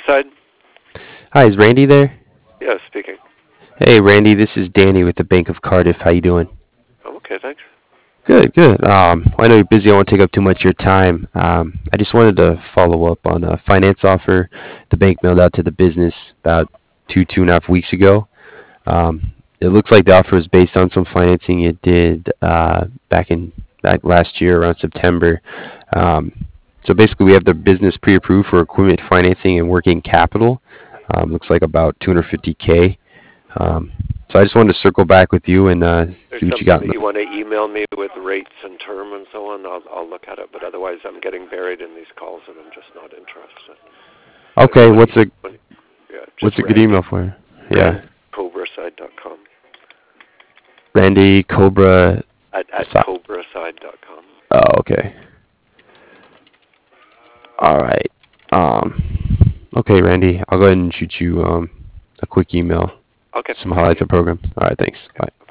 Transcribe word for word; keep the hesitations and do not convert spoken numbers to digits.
Riverside? Hi, is Randy there? Yeah, speaking. Hey, Randy, this is Danny with the Bank of Cardiff. How you doing? I'm okay, thanks. Good, good. Um, I know you're busy. I won't take up too much of your time. Um, I just wanted to follow up on a finance offer the bank mailed out to the business about two, two and a half weeks ago. Um, it looks like the offer is based on some financing it did uh, back in back last year around September. Um, so basically, we have the business pre-approved for equipment financing and working capital. Um, looks like about two hundred fifty k. Um, so I just wanted to circle back with you and uh, There's see what you something got. that In you the, want to email me with rates and term and so on. I'll, I'll look at it, but otherwise I'm getting buried in these calls and I'm just not interested. So if you okay, want what's a to, yeah, just what's a good Randy, email for you? Yeah, rand cobraside dot com. Randy Cobra. At, at Si- cobraside dot com. oh, okay. All right. Um, okay, Randy. I'll go ahead and shoot you um, a quick email. Okay, Some thank highlights you. of the program. All right, thanks. Bye.